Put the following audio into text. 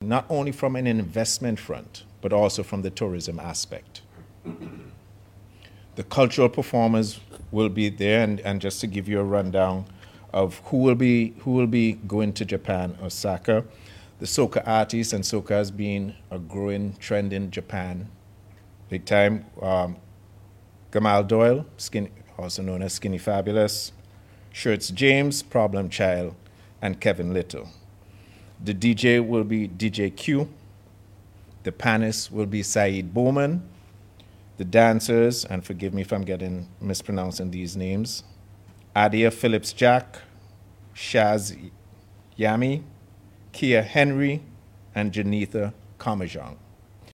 not only from an investment front, but also from the tourism aspect. The cultural performers will be there, and just to give you a rundown of who will be going to Japan, Osaka, the soca artists, and soca has been a growing trend in Japan, big time. Gamal Doyle, also known as Skinny Fabulous, Shirts James, Problem Child, and Kevin Little. The DJ will be DJ Q. The panelists will be Saeed Bowman. The dancers, and forgive me if I'm mispronouncing these names, Adia Phillips Jack, Shaz Yami, Kia Henry, and Janitha Kamajong.